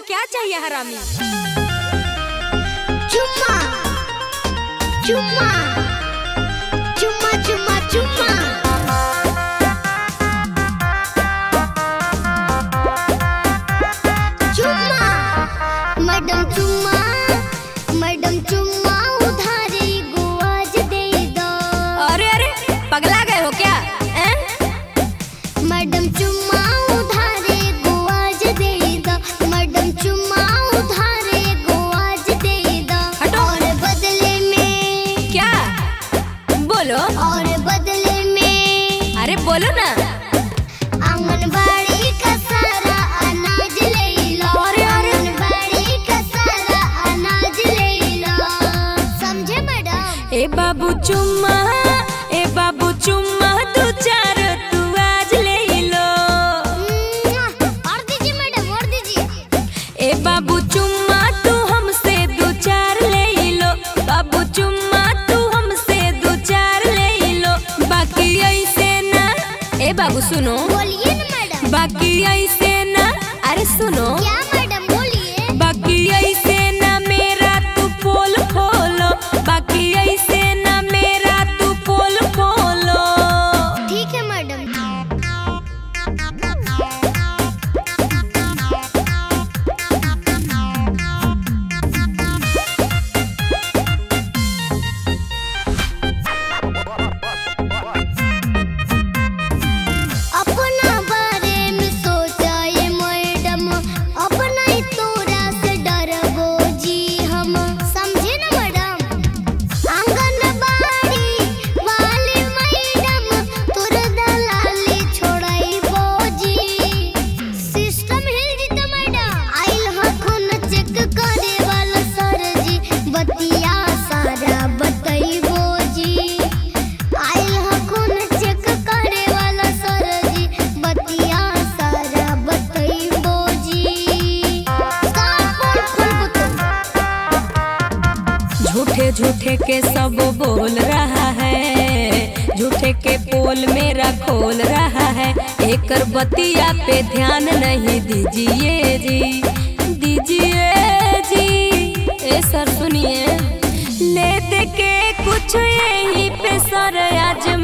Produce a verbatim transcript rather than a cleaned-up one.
क्या चाहिए हरामी? चुम्मा चुम्मा चुम्मा चुम्मा चुम्मा चुम्मा मैडम चुम्मा मैडम चुम्मा उधारी गुआज दे दो। अरे अरे पगला गए हो क्या? मैडम चुम्मा उधारी गुआज दे दो। मैडम चुम्मा उधारी गुआज दे दो। और बदले में क्या? बोलो। और बदले में अरे बोलो ना। आंगनबाड़ी का सारा अनाज ले लो। अरे अरे आंगनबाड़ी का सारा अनाज ले लो। समझे मैडम? ए बाबू चुम्मा ए बाबू चुम्मा दो चार तू आज ले लो। और दीजिए मैडम और दीजिए। ए बाबू चुम्मा तू हमसे दो चार ले लो। बाबू चुम्मा तू हमसे दो चार ले लो। बाकी ऐसे ना ए बाबू सुनो। बोलिए ना मैडम। बाकी ऐसे ना अरे सुनो। क्या मैडम बोलिए। बाकी ऐसे ना मेरा तू पोल खोलो। बाकी ऐसे ना मेरा तू पोल खोलो। ठीक है मैडम। अपना बारे में सोचा ये मैडम, अपना ही तोरा से डरबो जी हम। समझे ना मैडम? आंगनबाड़ी वाली मैडम तोर दलाली छोड़ाइबो जी। सिस्टम हिल जित मैडम। आइल हखुन चेक करे वाला सर जी, बतिया सारा बतइबो जी। आइल हखुन चेक करे वाला सर जी, बतिया सारा बतइबो जी। झूठे झूठे के सब बोल रहा है। झूठे के पोल मेरा खोल रहा है। एकर बतिया पे ध्यान नहीं दीजिए जी दीजिए जी। ए सर सुनिए ले दे के कुछ यहीं पे सर आज